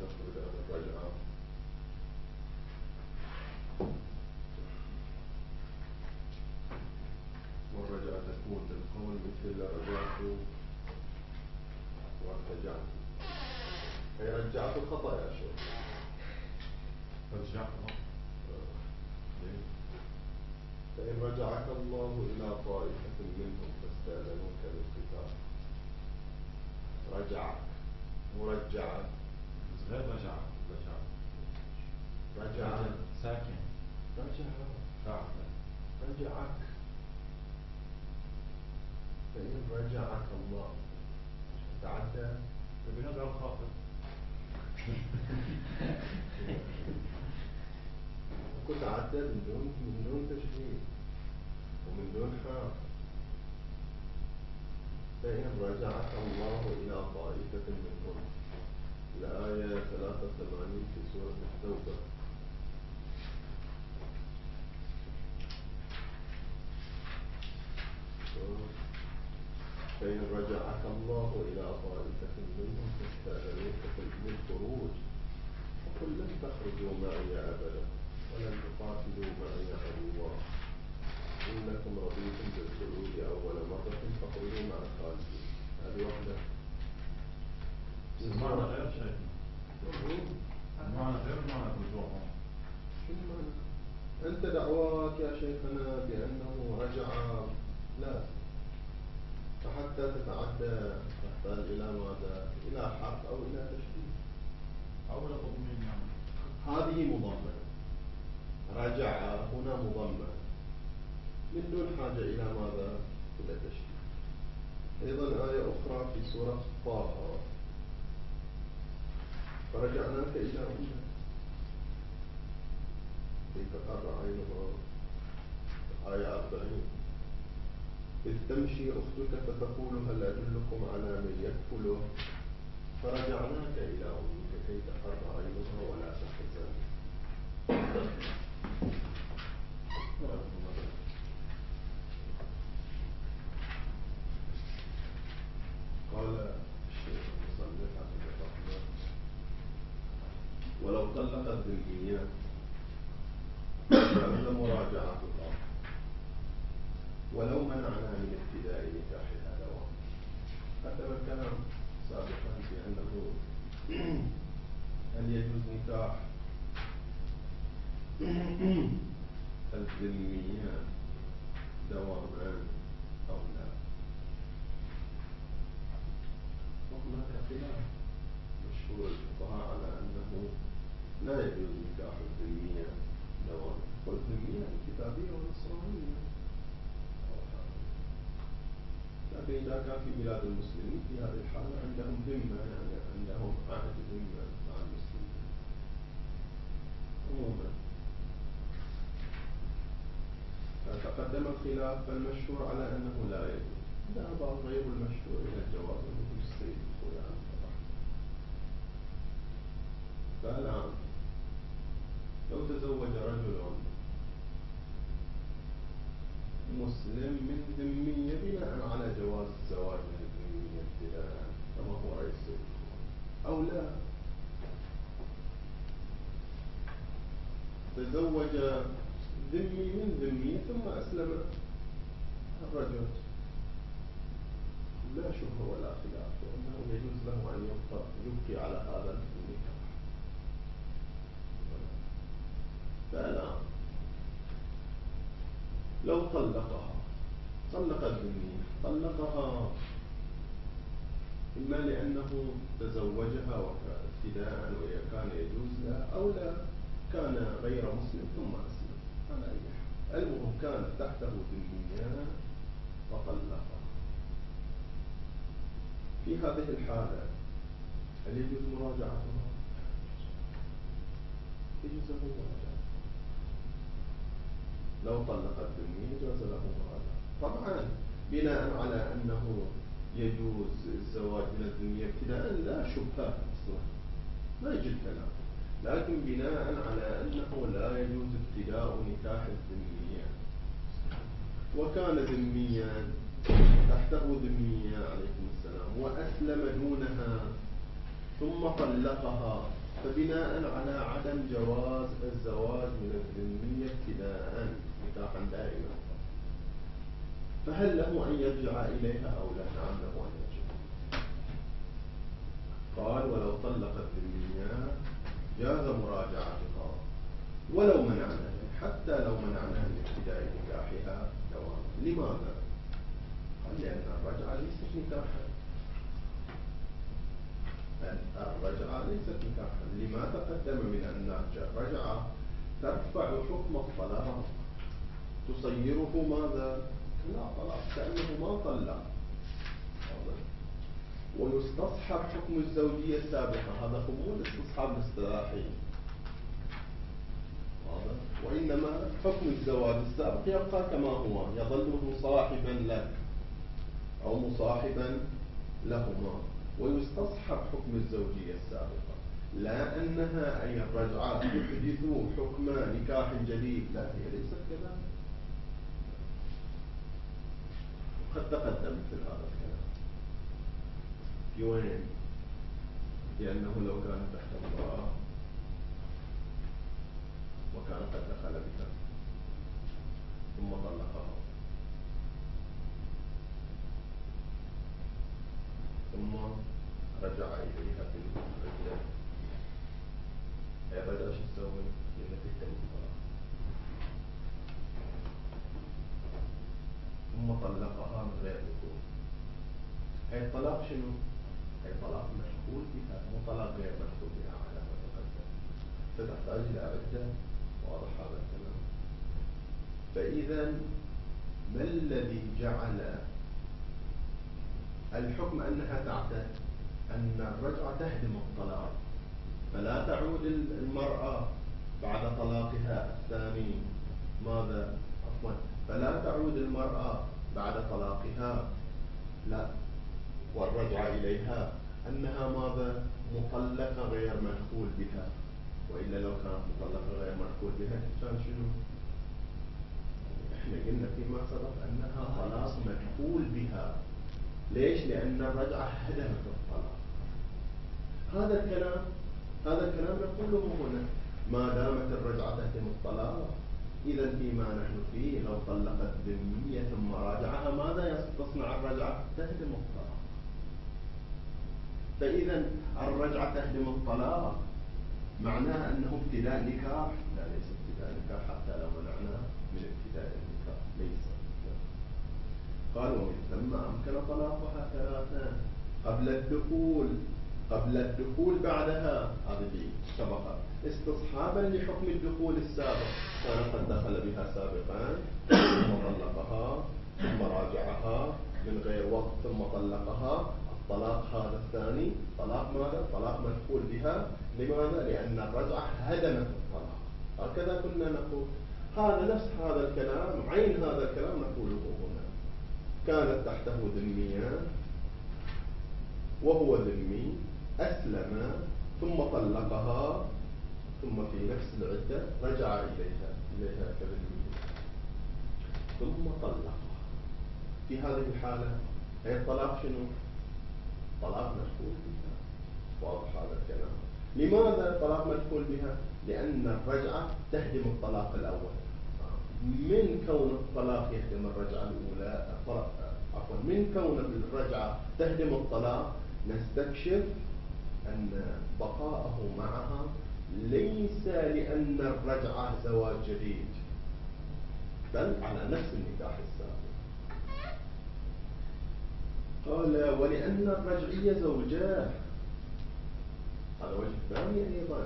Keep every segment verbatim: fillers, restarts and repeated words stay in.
نخرج عن الرجعة. والرجعة تكون بالقول مثل رجعت وارتجعت. أي رجعت الخطأ يا شيخ. رجعت فإن رجعك الله إلى طائفة منهم فاستأذنوك للقتال. رجعك مرجعك غير رجع رجع رجع ساكن رجع فاعل رجعك. فإن رجعك الله تعدى بنضع الخاطر كنت عدى من دون من دون تشبيه ومن دون حال. فإن رجعك الله إلى طائفة منهم. الآية ثلاثة وثمانين في سورة التوبة. فإن رجعك الله إلى طائفة منهم فاستأذنوك للخروج فقل لن تخرجوا معي أبدا ولن تقاتلوا معي عدوا إنكم رضيتم بالخروج أول مرة فاخرجوا مع الخالدين. هذه واحدة. المعنى غير شيء. المعنى غير معنى الرجوع. شو المعنى؟ أنت دعواك يا شيخنا بأنه رجع لا، فحتى تتعدى تحتاج إلى ماذا؟ إلى حرف أو إلى تشبيه أو إلى تضمين يعني. هذه مضمنة. رجع هنا مضمن من دون حاجة إلى ماذا؟ إلى تشبيه. أيضا آية أخرى في سورة طه فرجعناك إلى أمك كي تقر عينها. آية أربعين إذ تمشي أختك فتقول هل أدلكم على من يكفله فرجعناك إلى أمك كي تقر عينها ولا تحزن. قال الشيخ المصنف حفظه الله ولو طلق الذميات فإن مراجعتها ولو منعنا من ابتداء نكاحها دوام. هذا الكلام سابقا بأنه هل يجوز نكاح الذميات دواما أو لا. وهناك خلاف مشهور الفقهاء على أنه لا يجوز نكاح الذمية دواما. والذمية الكتابية والنصرانية. لكن إذا كان في بلاد المسلمين في هذه الحالة عندهم ذمة يعني عندهم عهد ذمة مع المسلمين عموما. فتقدم الخلاف فالمشهور على أنه لا يجوز. ذهب غير المشهور إلى الجواز مثل السيد الخويان. فالآن لو تزوج رجل مسلم من ذمية بناء على جواز الزواج من الذمية ابتداء كما هو رأي السيد أو لا، تزوج ذمي من ذمية ثم أسلم الرجل لا شبهة ولا خلاف وأنه يجوز له أن يبقى يبقي على هذا النكاح. فالآن لو طلقها طلق الذمية طلقها إما لأنه تزوجها ابتداء وكان يجوز له أو لا كان غير مسلم ثم أسلم. على أي حال المهم كانت تحته ذمية وطلقها. في هذه الحالة هل يجوز مراجعتها؟ يجوز له مراجعتها. لو طلق الذمية جاز له مراجعة. طبعا بناء على أنه يجوز الزواج من الذمية ابتداء لا شبهة أصلا ما يجي الكلام، لكن بناء على أنه لا يجوز ابتداء نكاح الذمية وكان ذميا تحته ذمية عليكم السلام وأسلم دونها ثم طلقها فبناء على عدم جواز الزواج من الذمية ابتداء نكاحا دائما، فهل له أن يرجع إليها أو لا؟ نعم له أن يرجع. قال ولو طلق الذمية جاز مراجعتها ولو منعناها، حتى لو منعناها من ابتداء نكاحها دواما. لماذا؟ قال لأن الرجعة ليست نكاحا، الرجعة ليست نكاحا. لما تقدم من أن الرجعة ترفع حكم الطلاق، تصيره ماذا؟ لا طلاق، كأنه ما طلق، ويستصحب حكم الزوجية السابقة. هذا هو مو الاستصحاب الاصطلاحي، وإنما حكم الزواج السابق يبقى كما هو، يظل مصاحبا لك أو مصاحبا لهما، ويستصحب حكم الزوجية السابقة. لا أنها أي الرجعة تحدث حكم نكاح جديد، لا، هي ليست كذلك. قد تقدم مثل هذا الكلام في وين؟ لأنه لو كانت تحت امرأة وكان قد دخل بها ثم طلقها ثم رجع إليها في العدة، هي الرجعة شو تسوي؟ التي تتم الطلاق ثم طلقها من غير دخول. هي الطلاق شنو؟ هي طلاق مدخول بها، مو طلاق غير مدخول بها على ما تقدم، فتحتاج إلى عدة. واضح هذا الكلام؟ فإذا ما الذي جعل الحكم أنها تعتد؟ أن الرجعة تهدم الطلاق، فلا تعود المرأة بعد طلاقها الثاني ماذا؟ عفوا، فلا تعود المرأة بعد طلاقها، لا، والرجعة إليها أنها ماذا؟ مطلقة غير مدخول بها. وإلا لو كانت مطلقة غير مدخول بها كان شنو؟ احنا قلنا فيما سبق أنها طلاق مدخول بها. ليش؟ لأن الرجعة هدمت الطلاق. هذا الكلام هذا الكلام نقوله هنا، ما دامت الرجعة تهدم الطلاق، إذا فيما نحن فيه لو طلقت ذمية ثم راجعها ماذا تصنع الرجعة؟ تهدم الطلاق. فإذا الرجعة تهدم الطلاق معناها أنه ابتداء نكاح؟ لا، ليس ابتداء نكاح حتى لو منعناه من ابتداء النكاح، ليس. قال ومن ثم أمكن طلاقها ثلاثا قبل الدخول قبل الدخول بعدها، هذه سبقت استصحابا لحكم الدخول السابق، كان قد دخل بها سابقا ثم طلقها ثم راجعها من غير وقت ثم طلقها. الطلاق هذا الثاني طلاق ماذا؟ طلاق مدخول بها. لماذا؟ لأن الرجعة هدمت الطلاق. هكذا كنا نقول. هذا نفس هذا الكلام، عين هذا الكلام نقوله هنا. كانت تحته ذمية وهو ذمي، أسلم ثم طلقها، ثم في نفس العدة رجع إليها إليها كذمية ثم طلقها. في هذه الحالة هي الطلاق شنو؟ طلاق مدخول بها. واضح هذا الكلام؟ لماذا طلاق مدخول بها؟ لأن الرجعة تهدم الطلاق الأول. من كون الطلاق يهدم الرجعة الأولى، عفوا من كون الرجعة تهدم الطلاق، نستكشف أن بقاءه معها ليس لأن الرجعة زواج جديد، بل على نفس النكاح السابق. قال ولأن الرجعية زوجاه، هذا وجه ثاني أيضا.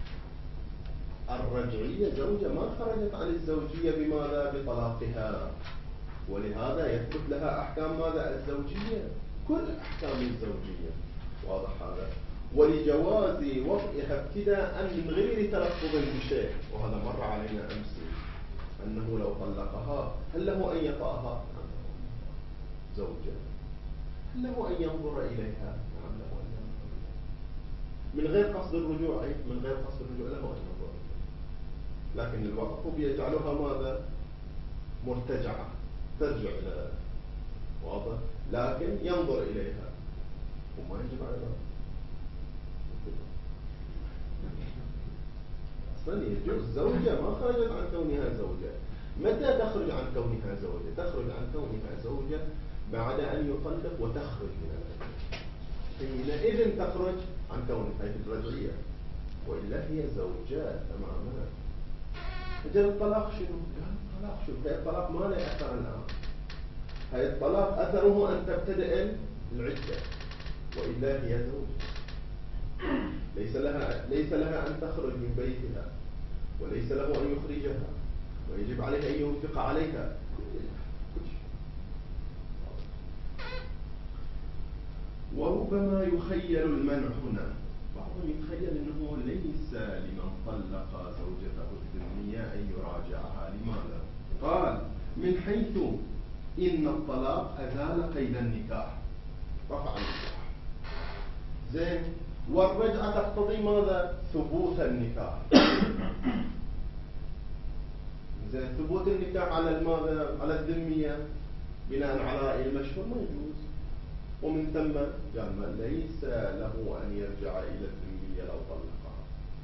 الرجعية زوجة ما خرجت عن الزوجية بماذا؟ بطلاقها، ولهذا يثبت لها أحكام ماذا؟ الزوجية، كل أحكام الزوجية. واضح هذا؟ ولجواز وطئها ابتداء من غير تلفظ بشيء، وهذا مر علينا أمس، أنه لو طلقها هل له أن يطأها؟ زوجة. هل له أن ينظر إليها؟ نعم له أن ينظر إليها من غير قصد الرجوع، أي من غير قصد الرجوع له أن ينظر إليها، لكن الوقف بيجعلها ماذا؟ مرتجعة، ترجع إلى، واضح؟ لكن ينظر إليها وما يجب على ذلك. أصلا يجوز زوجة ما خرجت عن كونها زوجة. متى تخرج عن كونها زوجة؟ تخرج عن كونها زوجة بعد أن يطلق وتخرج من العدة، حينئذ تخرج عن كونها هي الرجعية، وإلا هي زوجات تماما. أجل الطلاق شنو؟ قال الطلاق شنو؟ هي الطلاق ما له أثر الآن. هي الطلاق أثره أن تبتدأ العدة، وإلا هي زوجة. ليس لها ليس لها أن تخرج من بيتها، وليس له أن يخرجها، ويجب عليه أن ينفق عليها. وربما يخيل المنع هنا، بعضهم يتخيل أنه ليس لمن طلق زوجته الذمية أن يراجعها. لماذا؟ قال من حيث إن الطلاق أزال قيد النكاح، رفع النكاح. زين، والرجعة تقتضي ماذا؟ ثبوت النكاح. زين، ثبوت النكاح على ماذا؟ على الذمية بناء على رأي المشهور ما يجوز. ومن ثم قال ما ليس له أن يرجع إلى الذمية لو طلقها.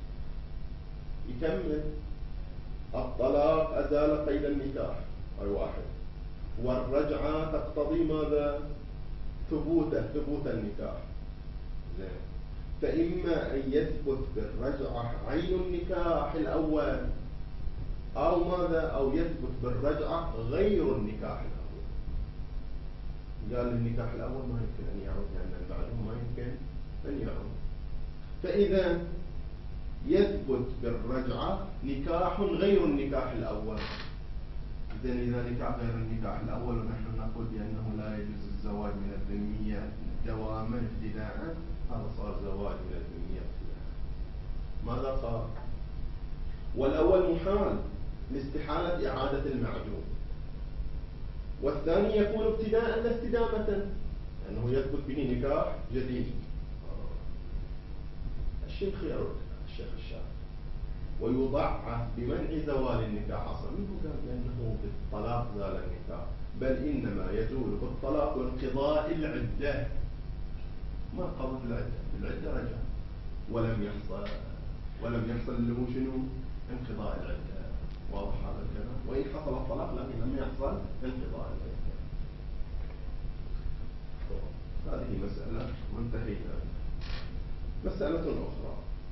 يكمل الطلاق أزال قيد النكاح، أي واحد. والرجعة تقتضي ماذا؟ ثبوت ثبوت النكاح. زين، فإما أن يثبت بالرجعة عين النكاح الأول، أو ماذا؟ أو يثبت بالرجعة غير النكاح الأول. قال النكاح الأول ما يمكن أن يعود، لأن يعني بعده ما يمكن أن يعود. فإذا يثبت بالرجعة نكاح غير النكاح الأول. إذن إذا نكاح غير النكاح الأول ونحن نقول بأنه لا يجوز الزواج من الذمية دواما ابتداء، هذا صار زواج من الذمية ابتداء. ماذا قال؟ والأول محال لاستحالة إعادة المعدوم، والثاني يكون ابتداء لا استدامة، لأنه يثبت به نكاح جديد. الشيخ يرد الشيخ الشافعي ويضعف بمنع زوال النكاح أصلا. منه قال بأنه بالطلاق زال النكاح، بل إنما يزول بالطلاق وانقضاء العدة. ما قضت العدة، العدة رجع ولم يحصل ولم يحصل له شنو؟ انقضاء العدة. واضح هذا الكلام؟ وإن حصل الطلاق لكن لم يحصل انقضاء العدة. هذه مسألة منتهية. مسألة أخرى،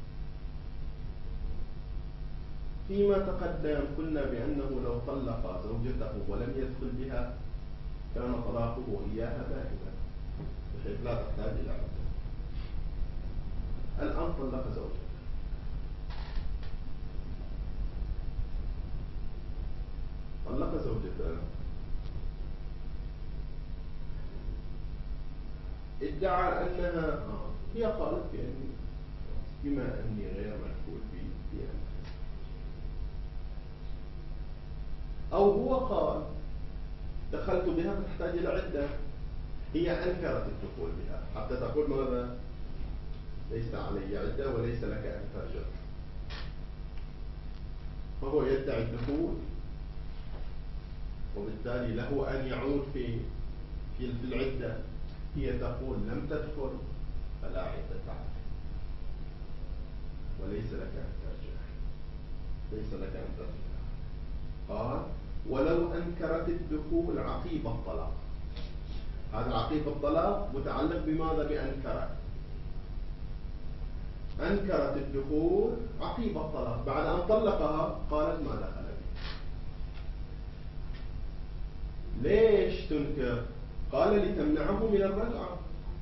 فيما تقدم قلنا بأنه لو طلق زوجته ولم يدخل بها كان طلاقه إياها بائنا، بحيث لا تحتاج إلى عدة. الآن طلق زوجته، طلق زوجته، ادعى أنها آه. هي قالت بأني بما أني غير مشغول بي بأن، أو هو قال دخلت بها فتحتاج إلى عدة. هي أنكرت الدخول بها حتى تقول ماذا؟ ليس علي عدة وليس لك أن ترجع. فهو يدعي الدخول، وبالتالي له أن يعود في في العدة. هي تقول لم تدخل فلا عدة عليك، وليس لك أن ترجع، ليس لك أن ترجع. قال ولو أنكرت الدخول عقيب الطلاق. هذا عقيب الطلاق متعلق بماذا؟ بأنكرت. أنكرت الدخول عقيب الطلاق، بعد أن طلقها قالت ما دخل بي. ليش تنكر؟ قال لتمنعه من الرجعة،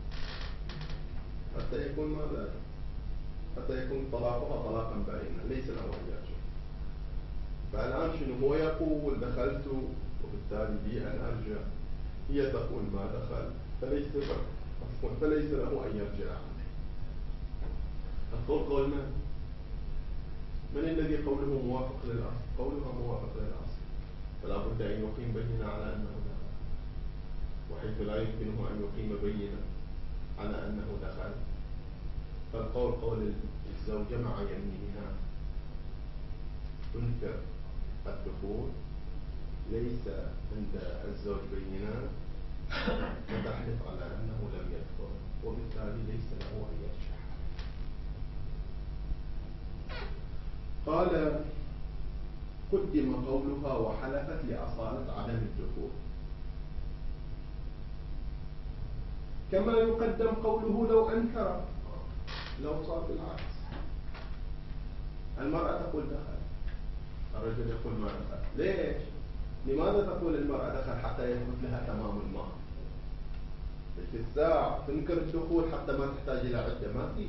حتى يكون ماذا؟ حتى يكون طلاقها طلاقا بائنا ليس له أن يرجع. فالآن شنو هو يقول؟ دخلت وبالتالي لي أن أرجع. هي تقول ما دخل، فليس فليس له أن يرجع. القول قول من؟ من الذي قوله موافق للأصل؟ قولها موافق للأصل، فلا بد أن يقيم بينة على أنه دخل، وحيث لا يمكنه أن يقيم بينة على أنه دخل، فالقول قول الزوجة مع يمينها تنكر الدخول، ليس عند الزوج بينات وتحلف على أنه لم يدخل، وبالتالي ليس له أن يرجع. قال قدم قولها وحلفت لأصالة عدم الدخول، كما يقدم قوله لو أنكر، لو صار بالعكس. المرأة تقول دخل، الرجل يقول ما دخل. ليش؟ لماذا تقول المرأة دخل؟ حتى يثبت لها تمام المهر. في الساعة تنكر الدخول حتى ما تحتاج إلى عدة، ما تريد.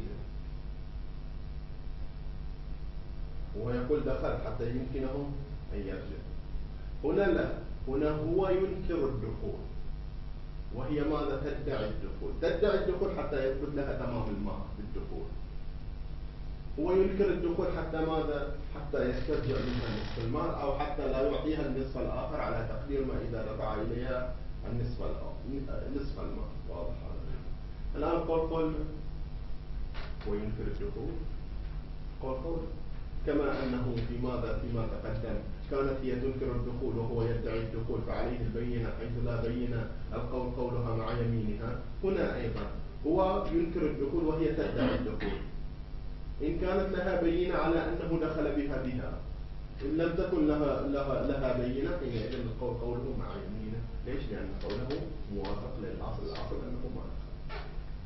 وهو يقول دخل حتى يمكنه أن يرجع. هنا لا، هنا هو ينكر الدخول وهي ماذا؟ تدعي الدخول. تدعي الدخول حتى يثبت لها تمام المهر بالدخول. هو ينكر الدخول حتى ماذا؟ حتى يسترجع منها نصف المال، أو حتى لا يعطيها النصف الآخر على تقدير ما إذا دفع إليها النصف نصف المال. واضح هذا؟ الآن قول قول هو ينكر الدخول، قول قول كما أنه في ماذا؟ فيما تقدم كانت هي تنكر الدخول وهو يدعي الدخول فعليه البينة، حيث لا بينة القول قولها مع يمينها. هنا أيضا هو ينكر الدخول وهي تدعي الدخول، إن كانت لها بينة على أنه دخل بها بها، إن لم تكن لها لها لها بينة حينئذ القول قوله مع يمينه. ليش؟ لأن قوله موافق للأصل، الأصل أنه ما دخل.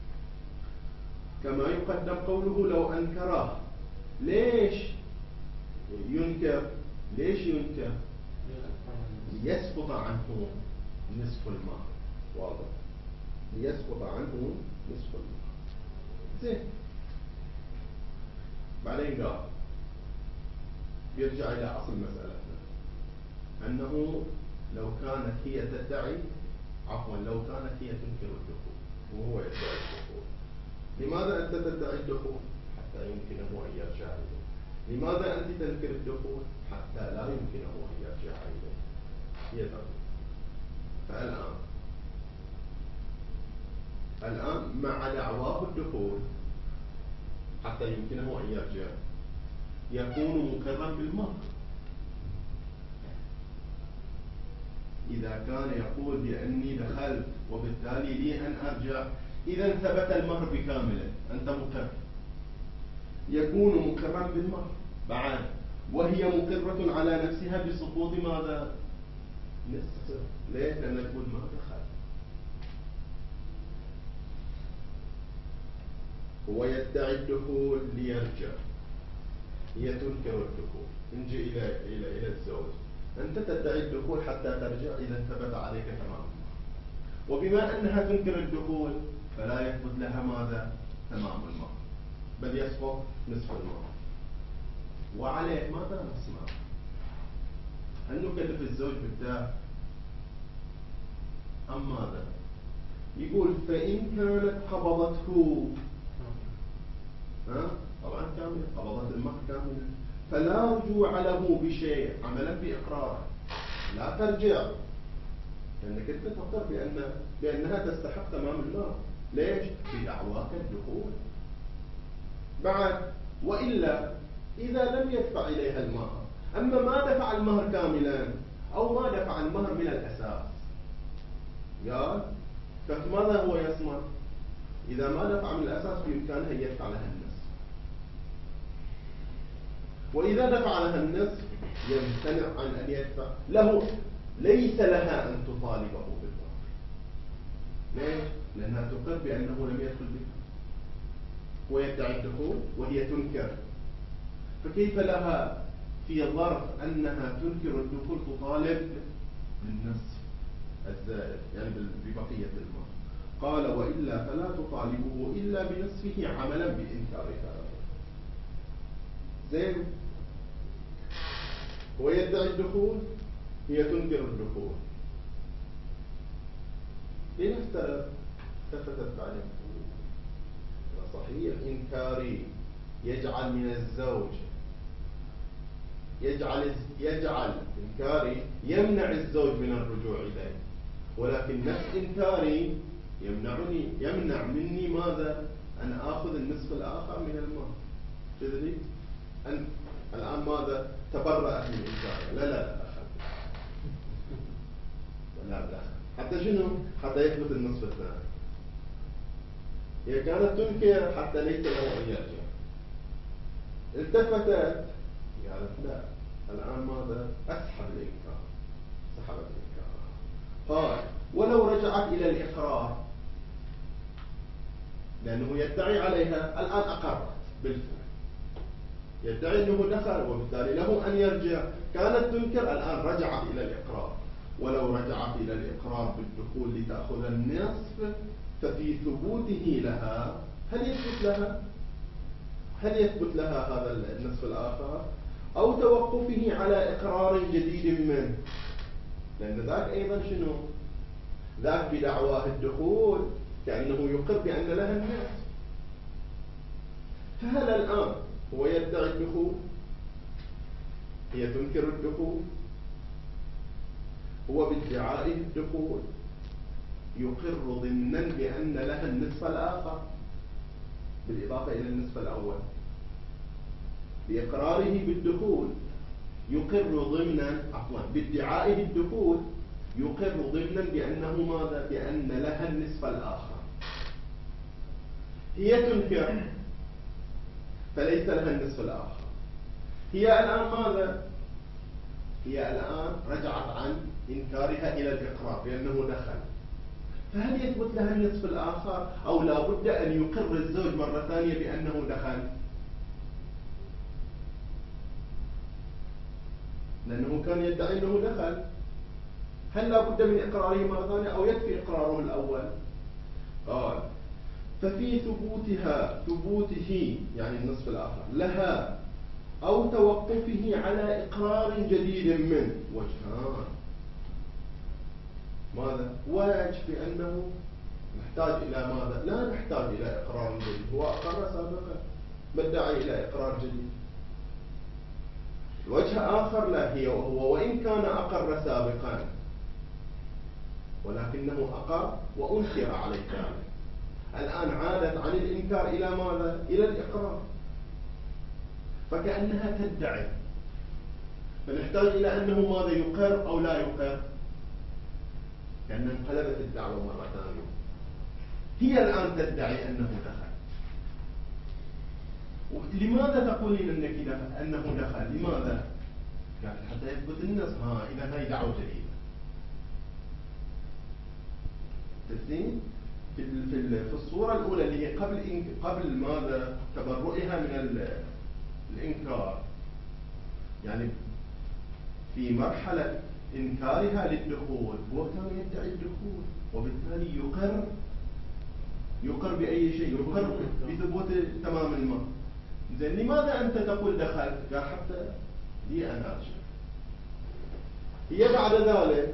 كما يقدم قوله لو أنكره. ليش ينكر؟ ليش ينكر؟ ليسقط عنه نصف المال. واضح؟ ليسقط عنه نصف المال. زين. بعدين قال يرجع إلى أصل مسألتنا، أنه لو كانت هي تدعي، عفوا لو كانت هي تنكر الدخول وهو يدعي الدخول. لماذا أنت تدعي الدخول؟ حتى يمكنه أن يرجع إليه. لماذا أنت تنكر الدخول؟ حتى لا يمكنه أن يرجع إليه. هي تقول. فالآن الآن مع دعواه الدخول حتى يمكنه أن يرجع، يكون مقرا بالمهر. إذا كان يقول بأني دخلت وبالتالي لي أن أرجع، إذا ثبت المهر بكامله، أنت مقر. يكون مقرا بالمهر بعد، وهي مقرة على نفسها بسقوط ماذا؟ نصف. ليش؟ لأن تقول ما دخل. هو يدعي الدخول ليرجع، هي تنكر الدخول. نجي إلى إلى إلى الزوج، أنت تدعي الدخول حتى ترجع إذا ثبت عليك تمام. وبما أنها تنكر الدخول فلا يثبت لها ماذا؟ تمام المهر، بل يسقط نصف المهر. وعليه ماذا نسمع؟ هل نكلف الزوج بالدار أم ماذا؟ يقول فإن كانت قبضته، ها؟ طبعا كامل، قبضت المهر كاملا، فلا رجوع له بشيء عملا بإقراره. لا ترجع، لأنك أنت تقر بأن بأنها تستحق تمام المهر. ليش؟ بدعواك الدخول. بعد وإلا إذا لم يدفع إليها المهر، أما ما دفع المهر كاملا أو ما دفع المهر من الأساس، قال فماذا هو يصنع؟ إذا ما دفع من الأساس بإمكانه أن يدفع لها النصف، وإذا دفع لها النصف يمتنع عن أن يدفع له، ليس لها أن تطالبه بالمهر. ليش؟ لأنها تقر بأنه لم يدخل بها، ويدعي الدخول وهي تنكر. فكيف لها في ظرف أنها تنكر الدخول تطالب بالنصف الزائد، يعني ببقية المهر؟ قال وإلا فلا تطالبه إلا بنصفه عملا بإنكارها. زين. هو يدعي الدخول، هي تنكر الدخول. لنفترض التفتت بعدين، صحيح إنكاري يجعل من الزوج يجعل يجعل إنكاري يمنع الزوج من الرجوع إليه، ولكن نفس إنكاري يمنعني يمنع مني ماذا؟ أن آخذ النصف الآخر من المال. تدري؟ أن الآن ماذا؟ تبرأت من إنكاري. لا لا لا دخل. لا دخل. حتى شنو؟ حتى يثبت النصف الثاني. هي كانت تنكر حتى ليس له أن يرجع. التفتت قالت لا، الآن ماذا؟ أسحب الإنكار، سحبت الإنكار. قال ولو رجعت إلى الإقرار، لأنه يدعي عليها الآن أقرت بالفعل، يدعي أنه دخل وبالتالي له أن يرجع. كانت تنكر، الآن رجعت إلى الإقرار. ولو رجعت إلى الإقرار بالدخول لتأخذ النصف، ففي ثبوته لها، هل يثبت لها؟ هل يثبت لها هذا النصف الآخر؟ أو توقفه على إقرار جديد منه؟ لأن ذاك أيضا شنو؟ ذاك بدعواه الدخول كأنه يقر بأن لها النصف. فهل الآن هو يدعي الدخول؟ هي تنكر الدخول؟ هو بادعائه الدخول يقر ضمنا بأن لها النصف الآخر بالإضافة إلى النصف الأول. بإقراره بالدخول يقر ضمنا، عفوا بادعائه الدخول يقر ضمنا بأنه ماذا؟ بأن لها النصف الآخر. هي تنكر فليس لها النصف الآخر. هي الآن ماذا؟ هي الآن رجعت عن إنكارها إلى الإقرار بأنه دخل. فهل يثبت لها النصف الآخر أو لا بد أن يقر الزوج مرة ثانية بأنه دخل؟ لأنه كان يدعي أنه دخل. هل لا بد من إقراره مرة ثانية أو يكفي إقراره الأول؟ قال ففي ثبوتها، ثبوته يعني النصف الآخر لها، أو توقفه على إقرار جديد منه وجهان. ماذا؟ وجه بأنه نحتاج إلى ماذا؟ لا نحتاج إلى إقرار جديد، هو أقر سابقا، ما الداعي إلى إقرار جديد؟ وجه آخر لا، هي وهو وإن كان أقر سابقا ولكنه أقر وأنكر عليه ذلك، الآن عادت عن الإنكار إلى ماذا؟ إلى الإقرار، فكأنها تدعي. فنحتاج إلى أنه ماذا؟ يقر أو لا يقر؟ كأنها انقلبت الدعوة مرة ثانية. هي الآن تدعي أنه دخل. لماذا تقولين أنك دخل؟ أنه دخل؟ لماذا؟ يعني حتى يثبت النص. ها إذا هاي دعوة جديدة. تسين في في في الصورة الأولى اللي هي قبل قبل ماذا؟ تبرؤها من الإنكار، يعني في مرحلة إنكارها للدخول هو كان يدعي الدخول، وبالتالي يقر يقر بأي شيء؟ يقر بثبوت تمام الماء. زين لماذا أنت تقول دخل؟ قال حتى لي أن أرجع. هي بعد ذلك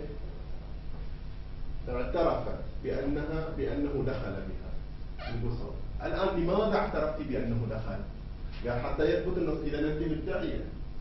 اعترفت بأنها بأنه دخل بها البصر. الآن لماذا اعترفت بأنه دخل؟ قال حتى يثبت النص. إذا أنت مدعية،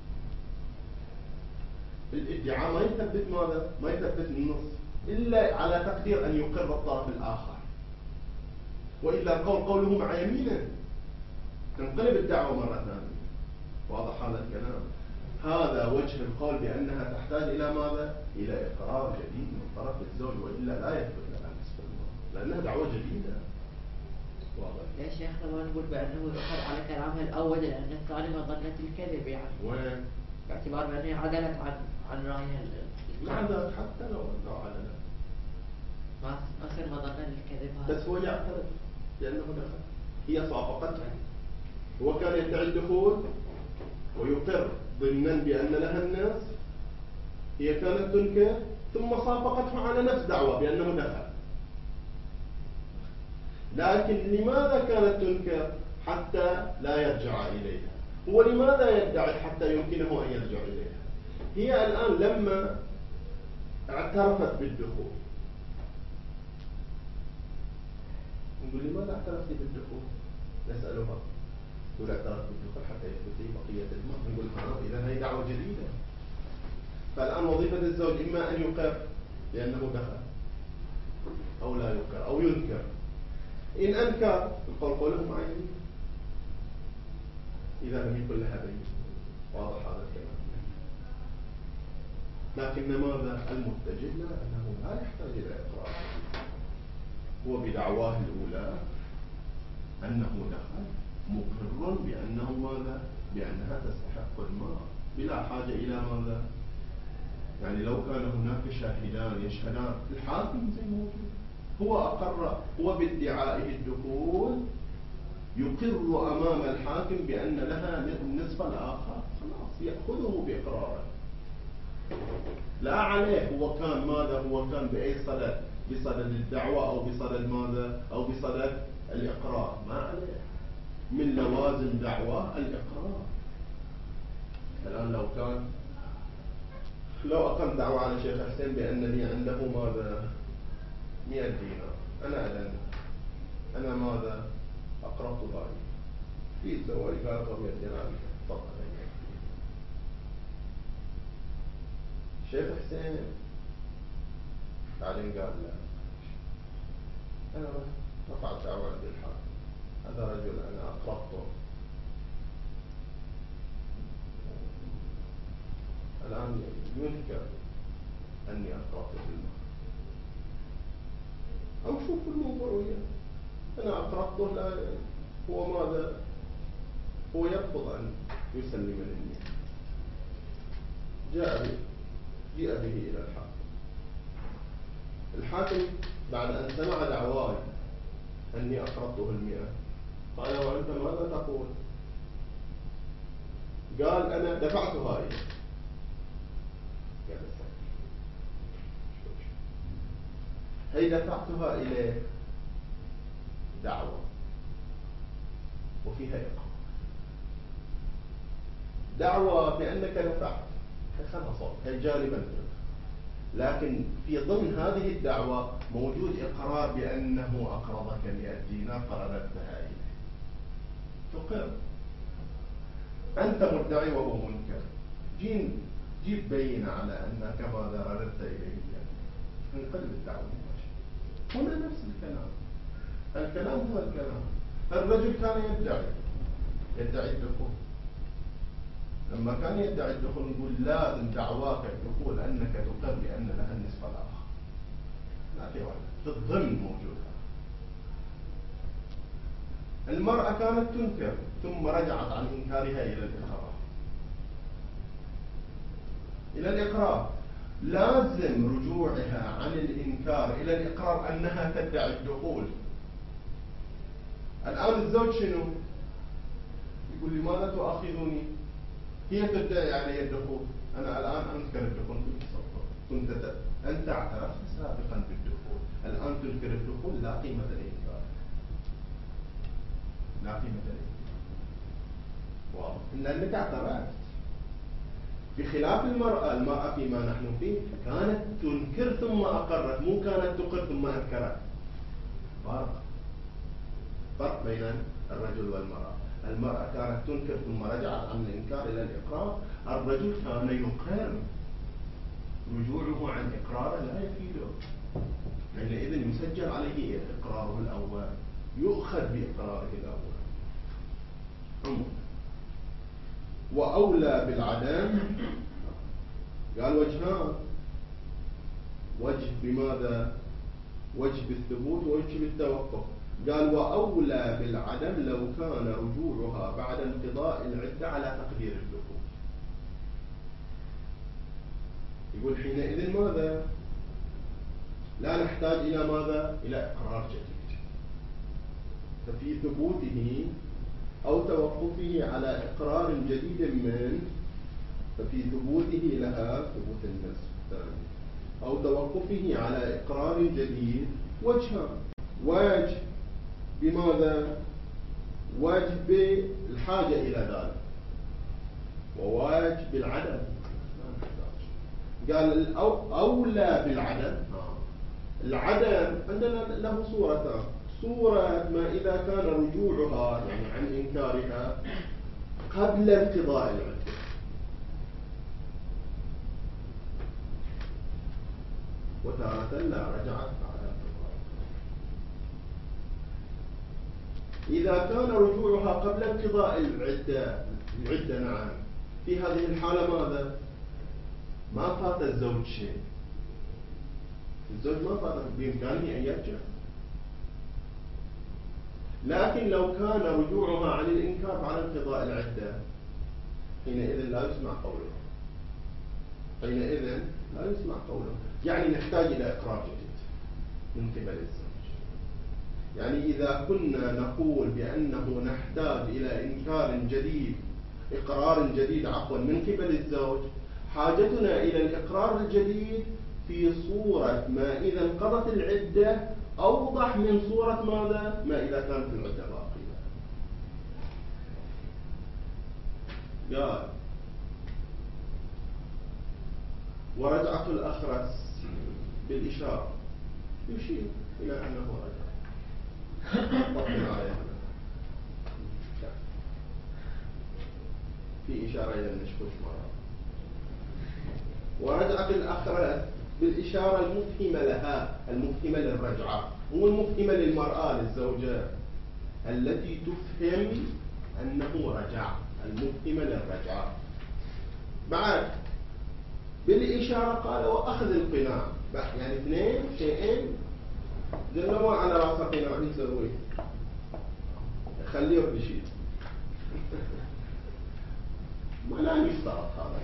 الادعاء ما يثبت ماذا؟ ما يثبت النص إلا على تقدير أن يقر الطرف الآخر، وإلا القول قوله مع يمينه تنقلب الدعوة مرة ثانية. واضح هذا الكلام؟ هذا وجه القول بأنها تحتاج إلى ماذا؟ إلى إقرار جديد من طرف الزوج، وإلا لا يثبت لها نصف المال لأنها دعوة جديدة. واضح؟ يا شيخ ما نقول بأنه يؤخذ على كلامها الأول لأن الثاني مظنة الكذب، يعني وين؟ باعتبار بأنها عدلت عن عن رأيها. مع ذلك حتى لو لو عدلت ما ما صار مظنة الكذب هذا. بس هو يعترف بأنه دخل. هي صافقتها، هو كان يدعي الدخول ويقر ضمنا بأن لها النصف، هي كانت تنكر ثم صافقته على نفس دعوة بأنه دخل. لكن لماذا كانت تنكر؟ حتى لا يرجع إليها. هو لماذا يدعي حتى يمكنه أن يرجع إليها؟ هي الآن لما اعترفت بالدخول، نقول لماذا اعترفت بالدخول؟ نسألها، تقول اعترفت بالدخول حتى يثبت بقية الماء. نقول ها إذا هي دعوة جديدة. فالآن وظيفة الزوج إما أن يقر لأنه دخل أو لا يقر أو ينكر. إن أنكر القول قوله مع يمينه إذا لم يكن لها بين. واضح هذا الكلام؟ لكن ماذا؟ المتجه لا، أنه لا يحتاج إلى إقرار. هو بدعواه الأولى أنه دخل مقر بأنه ماذا؟ بأنها تستحق الماء، بلا حاجة إلى ماذا؟ يعني لو كان هناك شاهدان يشهدان الحاكم زي موجود، هو أقر، هو بادعائه الدخول يقر أمام الحاكم بأن لها النصف الآخر، خلاص يأخذه بإقراره. لا عليه هو كان ماذا، هو كان بأي صدد، بصدد الدعوة أو بصدد ماذا، أو بصدد الإقرار، ما عليه. من لوازم دعوة الإقرار. الآن لو كان لو أقم دعوة على شيخ حسين بأنني عنده ماذا مئة دينار، أنا أدن أنا ماذا أقرأت ضعيف في الزواج، قال طب مئة دينار فقط. شيخ حسين بعدين قال لا، أنا رفعت دعوة عند الحاكم، هذا رجل أنا أقرأته، الآن ينكر أني أقرأته في المهر، أو شوف الموضوع وياه، أنا أقرأته، لا هو ماذا، هو يرفض أن يسلم مني. جاء به جاء به إلى الحاكم. الحاكم بعد أن سمع دعواي أني أقرضته المئة قال وأنت ماذا تقول؟ قال أنا دفعتها إليه. قال هي دفعتها إليه دعوة وفيها إقرار، دعوة بأنك دفعت خلها صوت هي جانبا، لكن في ضمن هذه الدعوة موجود إقرار بأنه أقرضك مئة دينار فرددتها إليه، تقر. أنت مدعي وهو منكر، جين جيب بينة على أنك ماذا رددت إليه، انقلب الدعوة مباشرة. هنا نفس الكلام، الكلام هو الكلام. الرجل كان يدعي يدعي الدخول، لما كان يدعي الدخول نقول لازم دعواك الدخول أنك تقر بأن لها النصف الآخر، لا في واحد في الضمن موجودة. المرأة كانت تنكر ثم رجعت عن إنكارها إلى الإقرار، إلى الإقرار. لازم رجوعها عن الإنكار إلى الإقرار أنها تدعي الدخول. الآن الزوج شنو؟ يقول لماذا تؤاخذوني؟ هي تدعي علي الدخول، أنا الآن أنكر الدخول، كنت أنت اعترفت سابقا بالدخول، الآن تنكر الدخول، لا قيمة للإنكار، لا قيمة للإنكار، واضح؟ لأنك اعترفت. بخلاف المرأة، المرأة فيما نحن فيه كانت تنكر ثم أقرت، مو كانت تقر ثم أنكرت. فرق فرق بين الرجل والمرأة. المرأة كانت تنكر ثم رجعت عن الإنكار إلى الإقرار، الرجل كان يقر، رجوعه عن إقراره لا يفيده، حينئذ يسجل عليه إقراره الأول، يؤخذ بإقراره الأول. عمر وأولى بالعدم قال وجهان، وجه بماذا؟ وجه بالثبوت ووجه بالتوقف. قال وأولى بالعدم لو كان رجوعها بعد انقضاء العدة على تقدير الدخول. يقول حينئذ ماذا؟ لا نحتاج إلى ماذا؟ إلى إقرار جديد. ففي ثبوته أو توقفه على إقرار جديد من ففي ثبوته لها ثبوت النصف الثاني أو توقفه على إقرار جديد وجهان، وجه بماذا؟ وجه بالحاجة إلى ذلك، ووجه بالعدم. قال أولى بالعدم. العدم عندنا له صورتان، صورة ما إذا كان رجوعها يعني عن إنكارها قبل انقضاء العدة، وتارة لا رجعت بعد انقضاء. إذا كان رجوعها قبل انقضاء العدة العدة نعم، في هذه الحالة ماذا؟ ما فات الزوج شيء، الزوج ما فات، بإمكانه أن يرجع. لكن لو كان رجوعها عن الإنكار بعد انقضاء العدة حينئذ لا يسمع قوله، حينئذ لا يسمع قوله. يعني نحتاج إلى إقرار جديد من قبل الزوج. يعني إذا كنا نقول بأنه نحتاج إلى إنكار جديد، إقرار جديد عفوا من قبل الزوج، حاجتنا إلى الإقرار الجديد في صورة ما إذا انقضت العدة أوضح من صورة ماذا؟ ما إذا كانت العدة باقية. قال ورجعة الأخرس بالإشارة يشير إلى أنه رجع. طبعا عليها في إشارة إلى النشكوش مرة. ورجعة الأخرس بالإشارة المفهمة لها، المفهمة للرجعة والمفهمة للمرأة للزوجة التي تفهم أنه رجع، المفهمة للرجعة. بعد بالإشارة قال وأخذ القناع، يعني اثنين شيئين قلنا ما على رأسه قناع يسوي خليه يرد شيء ما لا يشترط هذا.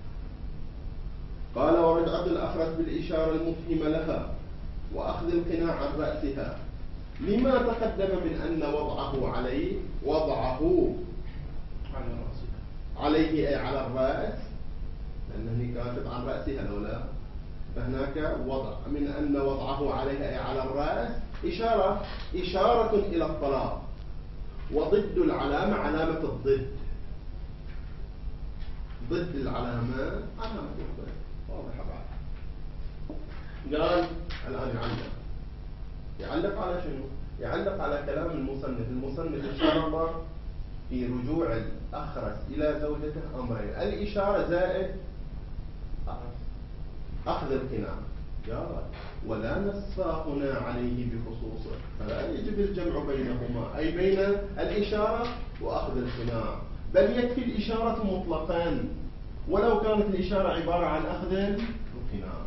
قال ورجعة الأخرس بالإشارة المفهمة لها وأخذ القناع عن رأسها، لما تقدم من أن وضعه عليه وضعه على رأسها عليه أي على الرأس، لأنه كاتب عن رأسها لولا، فهناك وضع من أن وضعه عليها أي على الرأس إشارة إشارة إلى الطلاق، وضد العلامة علامة الضد، ضد العلامة علامة الضد. واضح بعد. قال الآن يعلق يعلق على شنو؟ يعلق على كلام المصنف. المصنف اشترط في رجوع الأخرس إلى زوجته أمرين، الإشارة زائد أخذ القناع. قال ولا نص هنا عليه بخصوصه، فلا يجب الجمع بينهما، أي بين الإشارة وأخذ القناع، بل يكفي الإشارة مطلقا ولو كانت الإشارة عبارة عن أخذ القناع.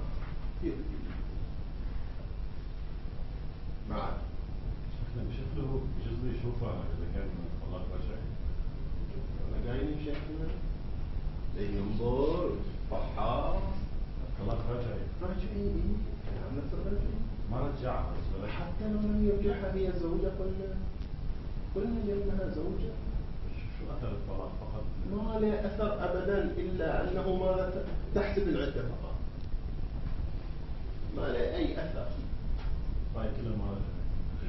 معك بشكله بجزء يشوفها إذا كان طلاق رجعي. أنا قايل شكله ينظر فحاص طلاق رجعي رجعي نعم نفس الرجعي ما رجعها حتى لو لم يرجعها هي زوجة، قلنا قلنا لأنها زوجة. شو أثر الطلاق فقط؟ ما له أثر أبدا إلا أنه ماذا تحسب العدة فقط، ما له أي أثر. طيب كل ما رجع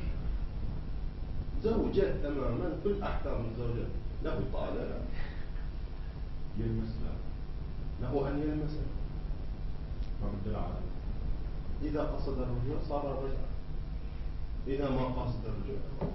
زوجة تماما كل أحكام الزوجة، له طالع يلمس له أن يلمس، ما بدل على إذا قصد الرجوع صار الرجع، إذا ما قصد الرجوع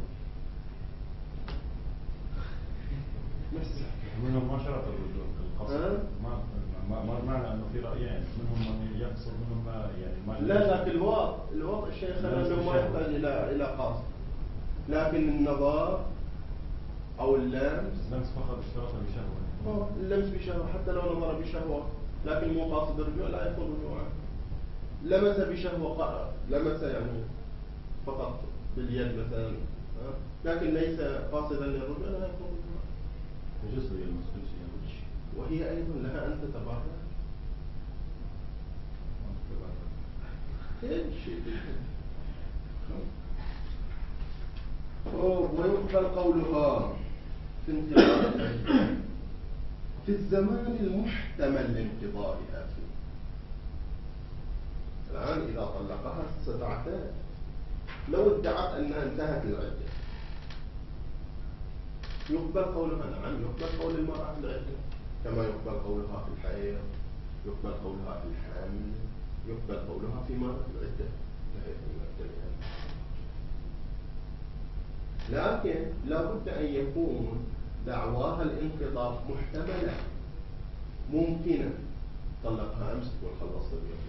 منهم ما شرط الرجوع القصد. ما ما ما معنى انه في رايين، منهم من يقصد منهم ما يعني ما لا لكن الوضع الوضع الشيخ انه ما يحتاج الى الى قصد، لكن النظر او اللمس لمس فقط اشترط بشهوه. اللمس بشهوه حتى لو نظر بشهوه لكن مو قاصد الرجوع لا يكون رجوعا. لمس بشهوه لمس يعني فقط باليد مثلا لكن ليس قاصدا للرجوع لا يكون رجوعا. يجوز يلمس كل شيء وهي ايضا لها ان تتبرع. ويقبل قولها في انقضاء في الزمان المحتمل لانقضائها فيه. الآن إذا طلقها ستعتاد، لو ادعت أنها انتهت العدة يقبل قولها نعم، يقبل قول المرأة في العدة كما يقبل قولها في الحيض، يقبل قولها في الحمل، يقبل قولها في مرض العدة. لكن لا بد أن يكون دعواها الانقضاء محتملة ممكنة. طلقها أمس تقول خلصت اليوم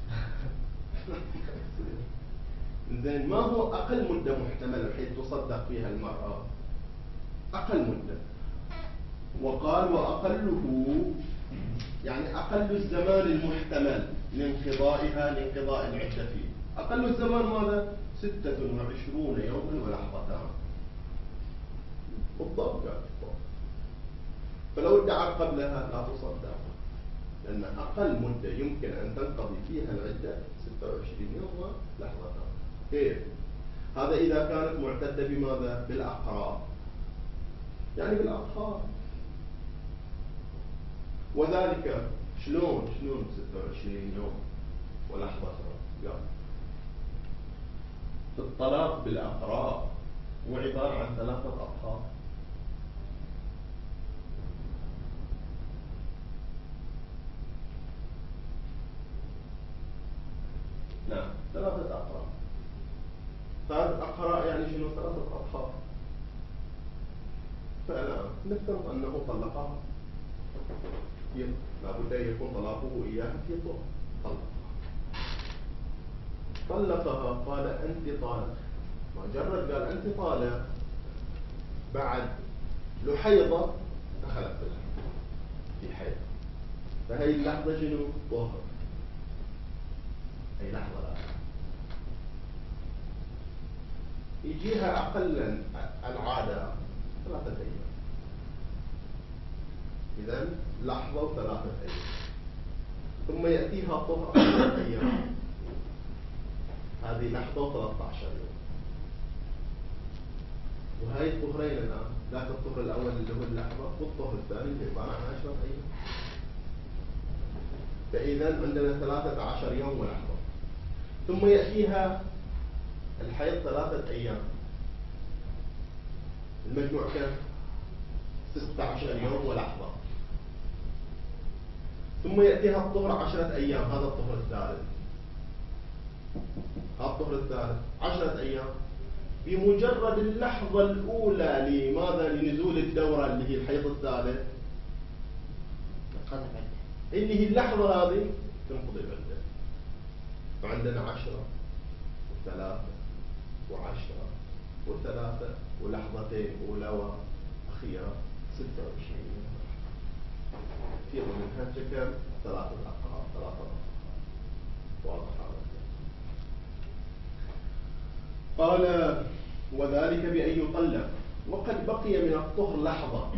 بس زين ما هو أقل مدة محتملة بحيث تصدق فيها المرأة؟ أقل مدة. وقال وأقله يعني أقل الزمان المحتمل لانقضائها لانقضاء العدة فيه. أقل الزمان ماذا؟ ستة وعشرون يوما ولحظتان بالضبط. فلو ادعى قبلها لا تصدق، لأن أقل مدة يمكن أن تنقضي فيها العدة ستة وعشرين يوم ولحظتان. كيف؟ هذا إذا كانت معتدة بماذا؟ بالأقراء، يعني بالأطفال. وذلك شلون؟ شلون ستة وعشرين يوم ولحظتان؟ قال الطلاق بالأقراء هو عبارة عن ثلاثة أطهار. نعم، ثلاثة أقراء. ثلاثة أقراء يعني شنو؟ ثلاثة أطهار. فالآن نفترض أنه طلقها، لابد أن يكون طلاقه إياها في طهر. طلقها طلقها قال أنت طالق، مجرد قال أنت طالق بعد لحيضة دخلت في حيض، فهي اللحظة شنو؟ طهر. أي لحظة لا يجيها أقل العادة ثلاثة أيام، إذن لحظة وثلاثة أيام، ثم يأتيها طهر ثلاثة أيام، هذه لحظة وثلاثة عشر يوم. وهي الطهرين الآن، ذاك الطهر الأول اللي هو اللحظة والطهر الثاني اللي عبارة عن عشرة أيام. فإذا عندنا ثلاثة عشر يوم ولحظة، ثم يأتيها الحيض ثلاثة أيام، المجموع كم؟ ستة عشر يوم ولحظة، ثم يأتيها الطهر عشرة أيام، هذا الطهر الثالث. هذا الطهر الثالث عشرة أيام، بمجرد اللحظة الأولى لماذا؟ لنزول الدورة اللي هي الحيض الثالث، اللي هي اللحظة هذه تنقضي العدة. فعندنا عشرة وثلاثة وعشرة وثلاثة ولحظتين أولى وأخيرة، ستة وعشرين. في ضمنها كم؟ ثلاثة أقراء، ثلاثة أقراء. واضح هذا؟ قال وذلك بأن يطلق وقد بقي من الطهر لحظة،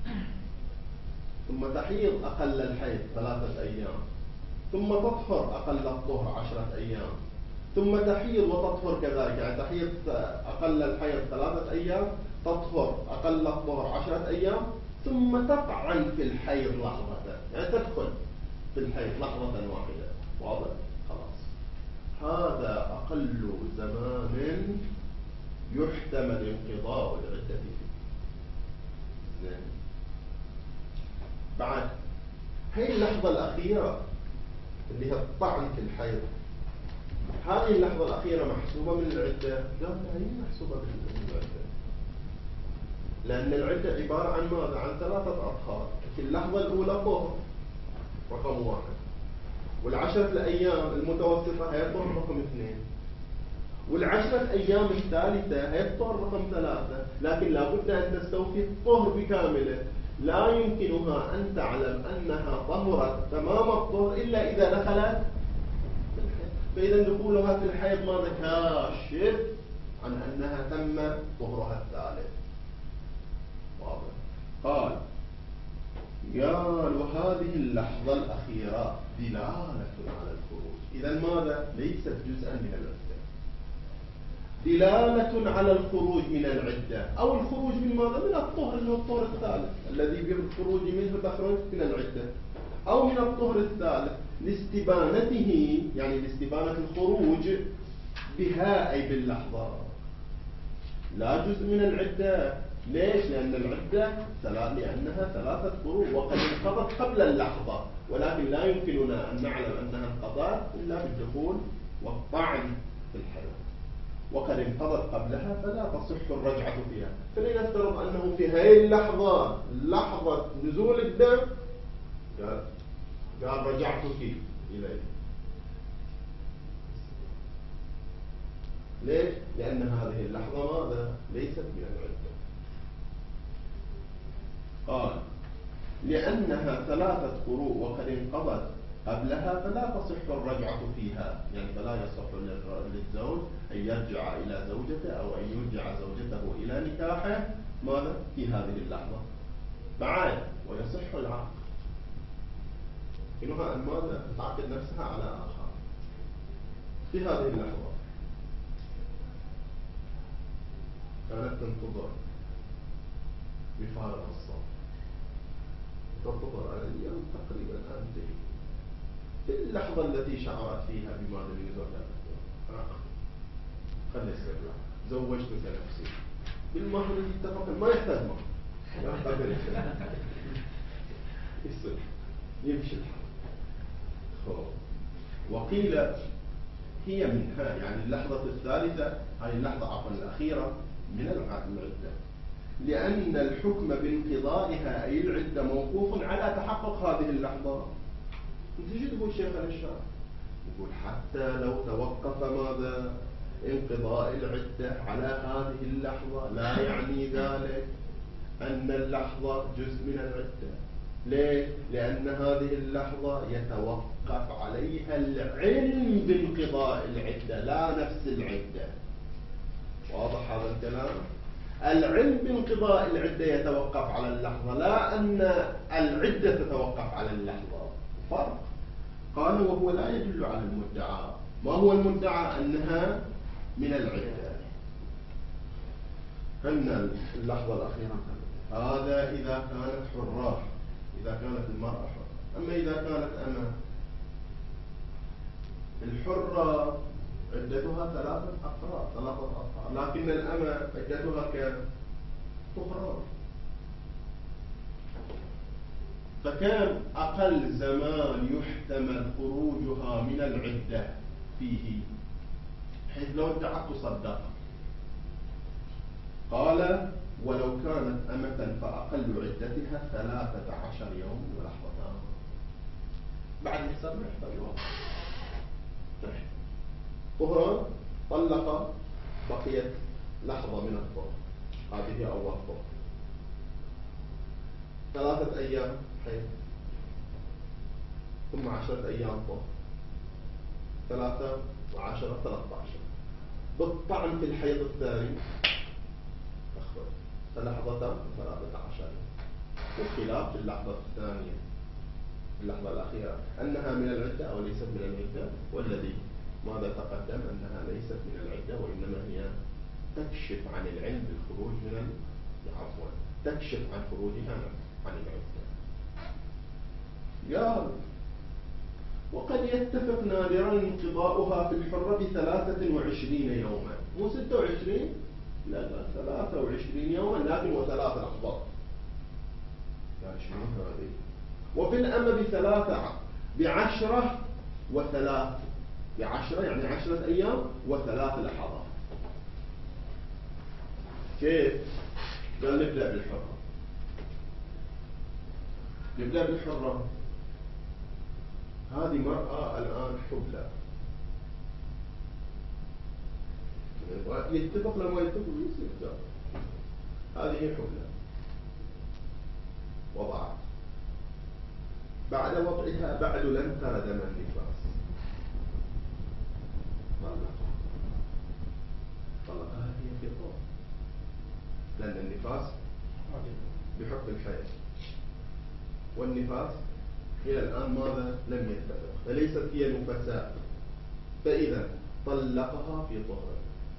ثم تحيض أقل الحيض ثلاثة أيام، ثم تطهر أقل الطهر عشرة أيام، ثم تحيض وتطهر كذلك، يعني تحيض أقل الحيض ثلاثة أيام، تطهر أقل الطهر عشرة أيام، ثم تطعن في الحيض لحظة، يعني تدخل في الحيض لحظة واحدة. واضح؟ خلاص، هذا أقل زمان يحتمل انقضاء العدة فيه. زين. بعد هي اللحظة الأخيرة اللي هي الطعن في الحيض، هذه اللحظة الأخيرة محسوبة من العدة؟ قال لا، هي محسوبة من العدة، لأن العدة عبارة عن ماذا؟ عن ثلاثة أطهار. في اللحظة الأولى طهر رقم واحد، والعشرة الأيام المتوسطة هي الطهر رقم اثنين، والعشرة أيام الثالثة هي الطهر رقم ثلاثة. لكن لابد أن تستوفي الطهر بكامله، لا يمكنها أن تعلم أنها طهرت تمام الطهر إلا إذا دخلت في الحيض. فإذا دخولها في الحيض ماذا؟ كاشف عن أنها تم طهرها الثالث. واضح؟ قال قال وهذه اللحظة الأخيرة دلالة على الخروج. إذا ماذا؟ ليست جزءا من العدة، دلالة على الخروج من العدة، أو الخروج من ماذا؟ من الطهر اللي هو الطهر الثالث الذي بالخروج منه تخرج من العدة، أو من الطهر الثالث لاستبانته، يعني لاستبانة الخروج بها أي باللحظة، لا جزء من العدة. ليش؟ لأن العدة لأنها ثلاثة قروء وقد انقضت قبل اللحظة، ولكن لا يمكننا أن نعلم أنها انقضت إلا بالدخول والطعن في الحيض، وقد انقضت قبلها فلا تصح الرجعة فيها. فلنفترض أنه في هذه اللحظة لحظة نزول الدم قال قال رجعتك إليه. ليش؟ لأن هذه اللحظة ماذا؟ ليست من العدة. قال لأنها ثلاثة قروء وقد انقضت قبلها فلا تصح الرجعة فيها، يعني فلا يصح للزوج أن يرجع إلى زوجته أو أن يرجع زوجته إلى نكاحه ماذا؟ في هذه اللحظة. بعد ويصح العقد. إنها ماذا؟ تعقد نفسها على آخر في هذه اللحظة. كانت تنتظر بفارغ الصبر، تنتظر الأيام تقريبا أن تجي. في اللحظة التي شعرت فيها بماذا من زوجها، خلي يصير لها زوجتك نفسي بالمهر اللي اتفقنا، ما يحتاج مهر، لا قبل يصير يمشي الحال. خب. وقيل هي منها، يعني اللحظة الثالثة، هذه اللحظة عفوا الأخيرة من العدة، لأن الحكم بانقضائها أي العدة موقوف على تحقق هذه اللحظة. تجي تقول شيخ الشرع يقول حتى لو توقف ماذا؟ انقضاء العدة على هذه اللحظة لا يعني ذلك أن اللحظة جزء من العدة. ليه؟ لأن هذه اللحظة يتوقف عليها العلم بانقضاء العدة لا نفس العدة. واضح هذا الكلام؟ العلم بانقضاء العدة يتوقف على اللحظة، لا أن العدة تتوقف على اللحظة. فرق. قال وهو لا يدل على المدعى. ما هو المدعى؟ أنها من العدة. أن اللحظة الأخيرة هذا إذا كانت حرة، إذا كانت المرأة حرة. أما إذا كانت أمة، الحرة عدتها ثلاثة أقراء ثلاثة أقراء، لكن الأمة عدتها كم؟ طهران. فكان أقل زمان يحتمل خروجها من العدة فيه، حيث لو ادعت تصدق. قال ولو كانت أمة فأقل عدتها ثلاثة عشر يوم ولحظتان. بعد الحساب نحتاج واضح. طهران طلق، بقيت لحظة من الطهر، هذه أول طهر. ثلاثة أيام حيض، ثم عشرة أيام طهر، ثلاثة وعشرة ثلاثة عشر. بالطعن في الحيض الثاني أخرج فلحظتان ثلاثة عشر. والخلاف في اللحظة الثانية، اللحظة الأخيرة، أنها من العدة أو ليست من العدة. والذي ماذا تقدم أنها ليست من العدة، وإنما هي تكشف عن العلم بالخروج من عفوا تكشف عن خروجها عن العدة. قال وقد يتفق نادرا انقضاؤها في الحرة بثلاثة وعشرين يوما، مو ستة وعشرين، لا لا ثلاثة وعشرين يوما، لكن وثلاثة أفضل. عشرين هذه. وفي الأمة بثلاثة بعشرة وثلاث، بعشرة يعني عشرة أيام وثلاث لحظات. كيف؟ قال نبدأ بالحرة. نبدأ بالحرة. هذه مرأة الآن حبلى، يتفق لما يتفق يصير. هذه حبلى وضعت، بعد وضعها بعد لم ترى دم النفاس، طلقها طلقها هي في طهر، لأن النفاس بحكم الحيض، والنفاس إلى الآن ماذا؟ لم يتفق، فليست هي نفساء. فإذا طلقها في طهر،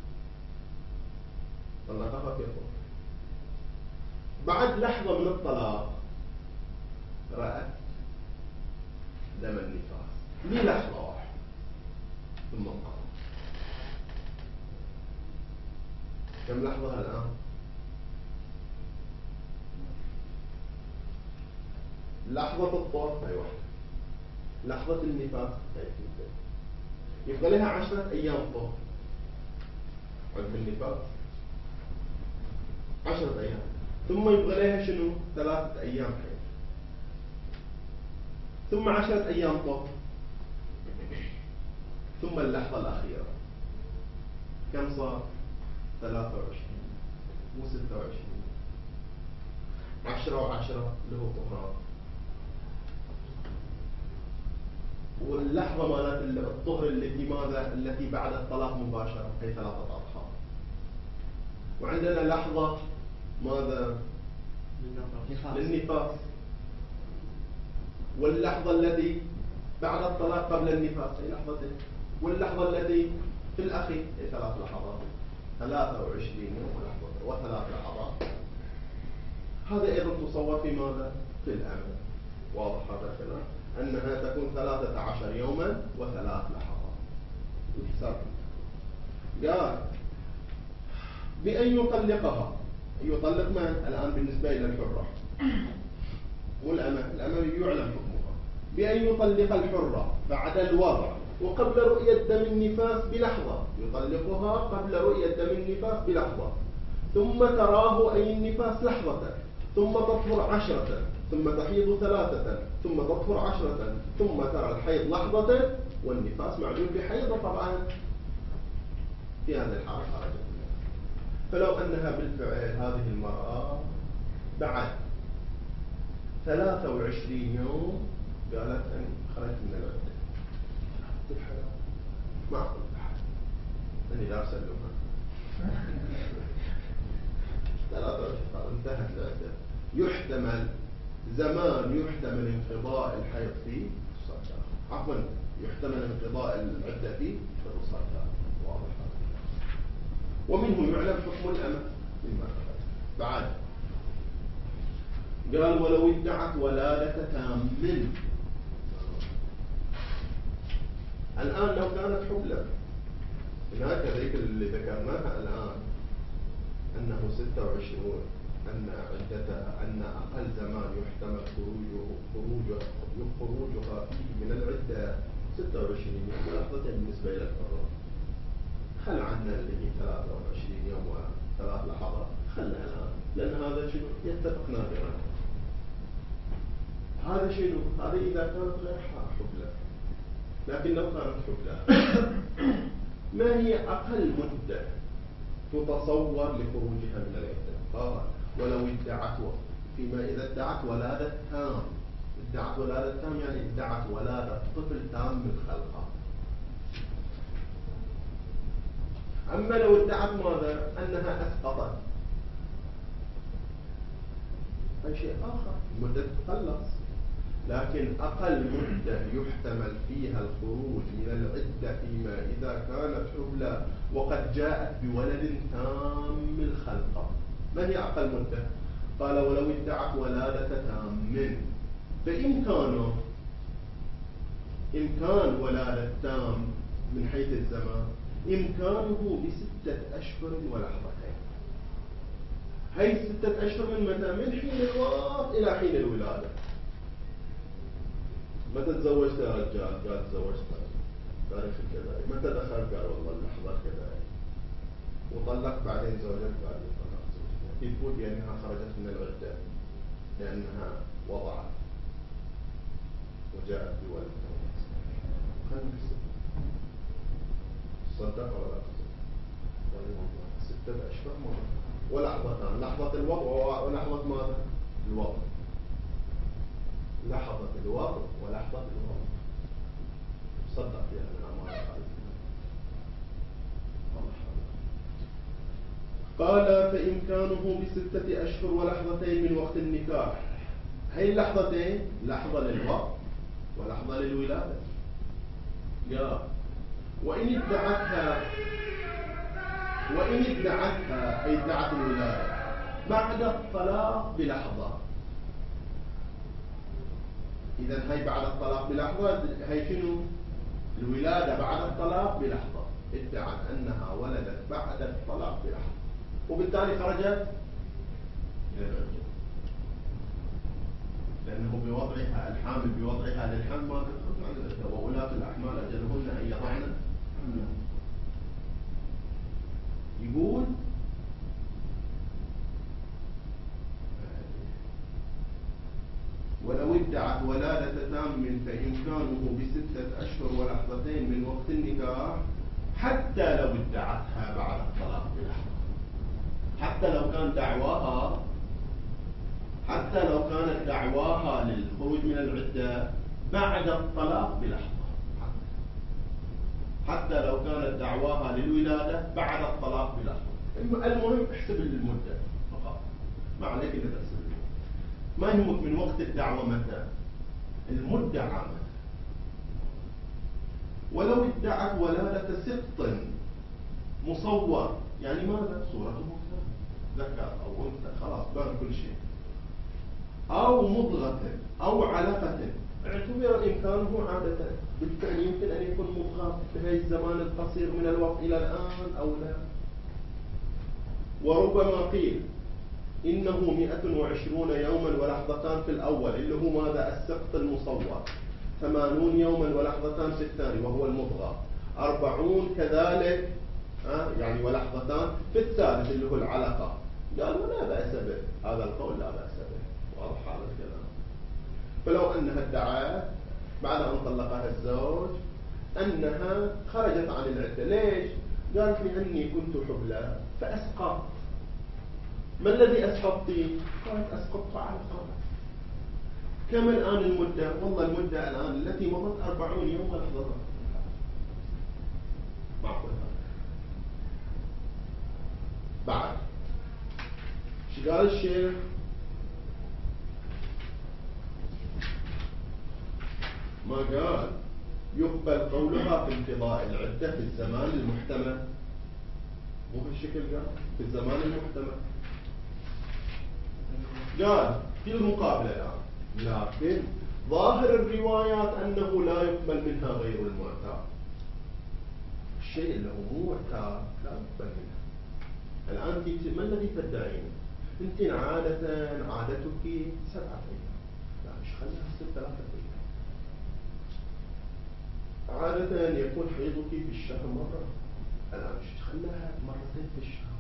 طلقها في طهر، بعد لحظة من الطلاق رأت دم النفاس للحظة واحدة ثم انقضى. كم لحظة الآن؟ لحظة الطهر هي واحدة، لحظة النفاس هي اثنتين. يبقى لها عشرة أيام طهر عند النفاس، عشرة أيام، ثم يبقى لها شنو؟ ثلاثة أيام حيض، ثم عشرة أيام طهر، ثم اللحظة الأخيرة. كم صار؟ ثلاثة وعشرين مو ستة وعشرين. عشرة وعشرة له طهران، واللحظة مالت الطهر التي ماذا؟ التي بعد الطلاق مباشرة هي ثلاثة أطهار. وعندنا لحظة ماذا؟ للنفاس، واللحظة التي بعد الطلاق قبل النفاس هي لحظتين، واللحظة التي في الأخير هي ثلاث لحظات، ثلاثة وعشرين يوم ولحظة وثلاث لحظات. هذا أيضا تصور في ماذا؟ في الأمل. واضح هذا الكلام؟ أنها تكون ثلاثة عشر يوما وثلاث لحظات. الحساب قال بأن يطلقها. يطلق من؟ الآن بالنسبة إلى الحرة والأمل، الأمل يعلم حكمها. بأن يطلق الحرة بعد الوضع وقبل رؤية دم النفاس بلحظة، يطلقها قبل رؤية دم النفاس بلحظة، ثم تراه أي النفاس لحظة، ثم تطهر عشرة، ثم تحيض ثلاثة، ثم تطهر عشرة، ثم ترى الحيض لحظة والنفاس معلوم بحيضة طبعا. في هذه الحالة خرجت. فلو أنها بالفعل هذه المرأة بعد ثلاثة وعشرين يوم قالت أن خرجت من العدة، ما أقول أحد أني لا أسلمها ثلاثة وعشرين انتهت العدة. يحتمل زمان، يحتمل انقضاء الحيض فيه عفوا يحتمل انقضاء العدة فيه فتصل. واضح. ومنه يعلم حكم الأمة مما بعد. قال ولو ادعت ولادة تام. الآن لو كانت حبلى هناك ذيك اللي ذكرناها الآن أنه ستة وعشرين، أن عدتها أن أقل زمان يحتمل خروجه خروجها خروجها فيه من العدة ستة وعشرين يوم ولحظة بالنسبة إلى الحرة. خل عنا اللي هي ثلاثة وعشرين يوم وثلاث لحظات، خلنا الآن، لأن هذا شنو يتفق نادرا. هذا شنو؟ هذا إذا كانت غير حبلى. لكن لو كانت حبلى ما هي أقل مدة تتصور لخروجها من العدة؟ قال ولو ادعت، فيما إذا ادعت ولادة تام. ادعت ولادة تام يعني ادعت ولادة طفل تام من خلقها. أما لو ادعت ماذا؟ أنها أسقطت، أي شيء آخر، مدة تخلص. لكن أقل مدة يحتمل فيها الخروج من العدة فيما إذا كانت حبلى وقد جاءت بولد تام الخلقة. ما هي أقل مدة؟ قال ولو ادعت ولادة تام فإمكانه إمكان ولادة تام من حيث الزمان إمكانه بستة أشهر ولحظتين. هاي ستة أشهر من متى؟ من حين الوقت إلى حين الولادة. متى تزوجت يا رجال؟ قال تزوجت تاريخ كذا. متى دخلت؟ قال والله اللحظة كذا. وطلقت بعدين زوجت، قال طلقت زوجتها. يقول بأنها خرجت من العدة لأنها وضعت وجاءت بولد. خلينا نحسب صدق ولا لا تصدق؟ ستة أشهر ولحظتان، لحظة الوضع ولحظة ماذا؟ الوضع. لحظة الوضع ولحظة الوضع. صدق فيها من أعمال الخالق. قال فإمكانه بستة أشهر ولحظتين من وقت النكاح. هاي اللحظتين لحظة للوضع ولحظة للولادة. يا وإن ادعتها وإن ادعتها أي ادعت الولادة بعد الطلاق بلحظة. إذا هي بعد الطلاق بلحظة، هي شنو؟ الولادة بعد الطلاق بلحظة. ادعت أنها ولدت بعد الطلاق بلحظة، وبالتالي خرجت من العدة، لأنه بوضعها الحامل بوضعها للحمل ما تخرج عن العدة. وأولاة الأحمال أجلهن أن يضعن. يقول ولو ادعت ولادة تام فإمكانه بستة أشهر ولحظتين من وقت النكاح، حتى لو ادعتها بعد الطلاق بلحظة. حتى لو كان دعواها حتى لو كانت دعواها للخروج من العدة بعد الطلاق بلحظة. حتى لو كانت دعواها للولادة بعد الطلاق بلحظة. المهم احسب المدة فقط، ما عليك إلا تحسب المدة. ما يهمك من وقت الدعوة متى، المدعى متى. ولو ادعت ولادة سقط مصور، يعني ماذا؟ صورته ذكر أو أنثى، خلاص بان كل شيء، أو مضغة أو علقة، اعتبر إمكانه عادة، بالفعل يمكن أن يكون مضغة في هذا الزمان القصير من الوقت إلى الآن أو لا. وربما قيل إنه مئة وعشرون يوما ولحظتان في الأول اللي هو ماذا؟ السقط المصور، ثمانون يوما ولحظتان في الثاني وهو المضغة، أربعون كذلك آه يعني ولحظتان في الثالث اللي هو العلقة. قالوا لا بأس به، هذا القول لا بأس به، واضح هذا الكلام. فلو أنها ادعت بعد أن طلقها الزوج أنها خرجت عن العدة، ليش؟ قالت لأني كنت حبلى فأسقط. ما الذي أسقطتي؟ قالت أسقطت علقة. كم الآن المدة؟ والله المدة الآن التي مضت أربعون يوم ولحظة. معقول هذا؟ بعد شو قال الشيخ؟ ما قال يقبل قولها في انقضاء العدة في الزمان المحتمل، مو بالشكل قال في الزمان المحتمل، قال في المقابلة الآن لكن ظاهر الروايات أنه لا يقبل منها غير المعتاد. الشيء اللي هو مو معتاد لا يقبل منه. الآن انت ما الذي تدعين؟ انت عادة عادتك سبعة أيام، لا مش خليها تصير ثلاثة أيام. عادة يكون حيضك في الشهر مرة، الآن مش تخليها مرتين في الشهر.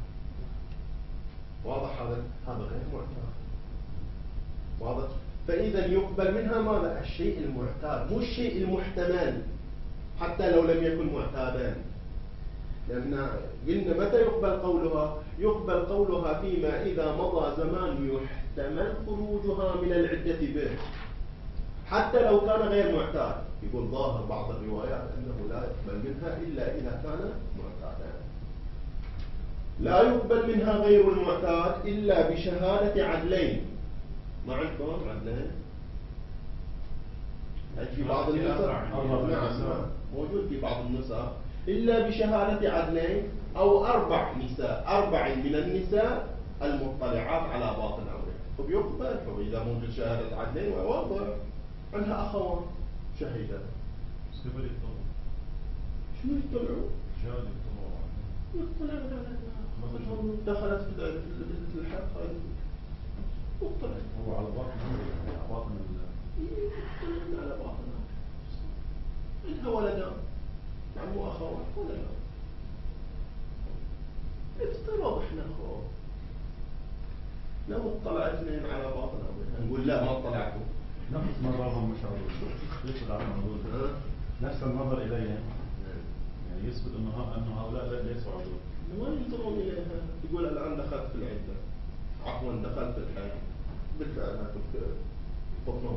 واضح هذا؟ هذا غير معتاد. واضح؟ فإذا يقبل منها ماذا؟ الشيء المعتاد، مو الشيء المحتمل حتى لو لم يكن معتادا. لأن قلنا متى يقبل قولها؟ يقبل قولها فيما إذا مضى زمان يحتمل خروجها من العدة به، حتى لو كان غير معتاد. يقول ظاهر بعض الروايات أنه لا يقبل منها إلا إذا كان معتادا. لا يقبل منها غير المعتاد إلا بشهادة عدلين. ما عندكم عدلين؟ في بعض النساء نعم موجود في بعض النساء، إلا بشهادة عدلين أو أربع نساء، أربع من النساء المطلعات على باطن أمرها، فبيقبل. فإذا موجود شهادة عدلين وواضح عنها أخوان شهيدة، كيف يطلعوا؟ شو يطلعوا؟ شهادة يطلعوا يطلعوا دخلت في الحق مطلع هو على باطن على باطن على باطن إنها ولدان يعني مو أخوات ولدان. افترض احنا أخوات لو اطلع اثنين على باطن أمرها نقول لا ما اطلعتوا، نفس نظرهم مش عروض يثبت على عروض، نفس النظر إليهم يعني يثبت أنه أنه هؤلاء ليسوا عروض. ما ينظرون إليها. يقول الآن دخلت في العدة، عفوا دخلت في الحياة، بالفعل أنا كنت بطنه.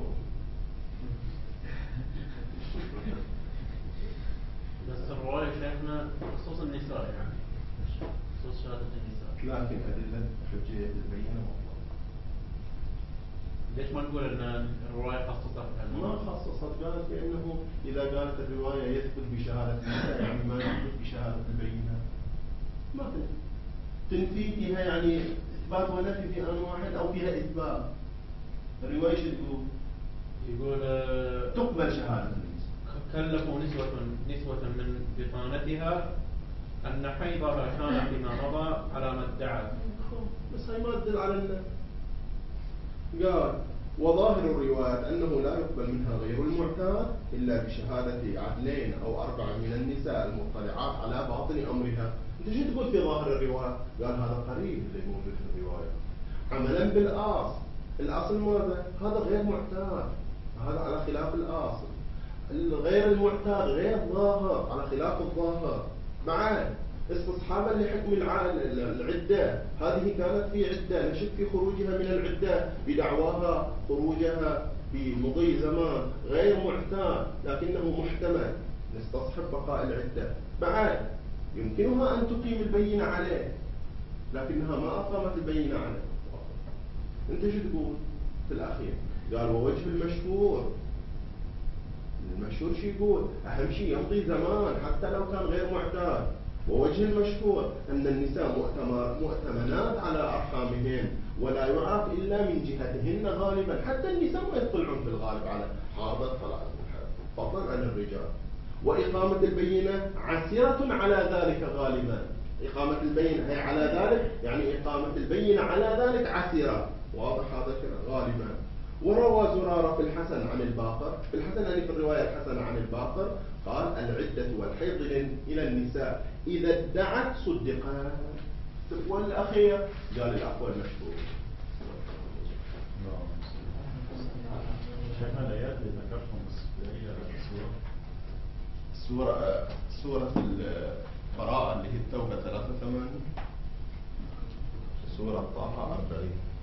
بس الرواية شايفنا خصوص النساء يعني خصوص شهادة النساء، لكن أدلة حجية البينة مطلقة. ليش ما نقول أن الرواية خصصت؟ ما خصصت، قالت بأنه إذا قالت الرواية يثبت بشهادة النساء يعني ما يثبت بشهادة البينة، ما تنفي. تنفي فيها يعني إثبات ونفي في آن واحد أو فيها إثبات. الرواية شو تقول؟ يقول آه تقبل شهادة النساء. كلفوا نسوة نسوة من بطانتها أن حيضها كان فيما مضى على ما ادعت. بس هاي ما تدل على النفي. قال وظاهر الروايات أنه لا يقبل منها غير المعتاد إلا بشهادة عدلين أو أربع من النساء المطلعات على باطن أمرها. أنت شو تقول في ظاهر الرواية؟ قال هذا قريب اللي موجود في الرواية عملا بالأصل. الأصل ماذا؟ هذا غير معتاد، هذا على خلاف الأصل. غير المعتاد غير ظاهر على خلاف الظاهر. معاه استصحابا لحكم العدة، هذه كانت في عدة نشك في خروجها من العدة بدعواها خروجها بمضي زمان غير معتاد لكنه محتمل، نستصحب بقاء العدة. معاه يمكنها أن تقيم البينة عليه لكنها ما أقامت البينة عليه. أنت شو تقول؟ في الأخير قال ووجه المشهور. المشهور شو يقول؟ أهم شيء يمضي زمان حتى لو كان غير معتاد. ووجه المشهور أن النساء مؤتمنات على أرحامهن ولا يعرف إلا من جهتهن غالبا. حتى النساء ما يطلعون في الغالب على حاضر خلاص فضلا عن الرجال. وإقامة البينة عسيرة على ذلك غالبا. إقامة البينة هي على ذلك، يعني إقامة البينة على ذلك عسيرة. واضح هذا غالبا. وروى زرارة في الحسن عن الباقر، في الحسن يعني في الرواية الحسن عن الباقر قال العدة والحيض إلى النساء إذا ادعت صدقات. والأخير قال الأقوى المشهور. شيخنا الآيات اللي ذكرتهم بس هي السورة سورة سورة البراءة اللي هي التوبة ثلاثة وثمانين، سورة طه أربعين.